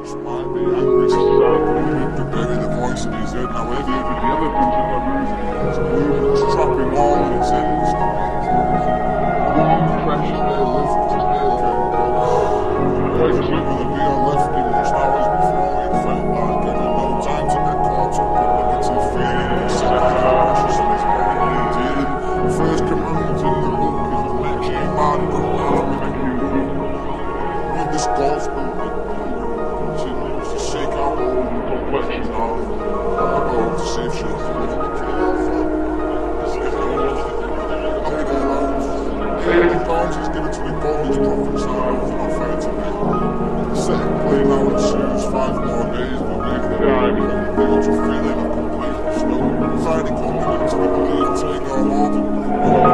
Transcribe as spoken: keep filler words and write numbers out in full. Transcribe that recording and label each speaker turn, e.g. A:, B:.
A: just might be angry, so to bury the voice in his head. However, the other things in that music is movement, it's trapping all in its head, it's one pressure there, lift, quite quick with the V R lifting, just hours before it felt like there was no time to get caught up with negative feeling, it's set precious in his body, dealing. The first commandment in the book is the next year man, don't know me. Read this gospel, continues to seek out all the complexions of the boat to see if she'll come up and kill her for eighty pounds is given to me both his profits now, it's not fair to me. The second play now ensues, five more days, but leave the eye become built to feeling a complete snow. Finally coming into the belief, take our Lord.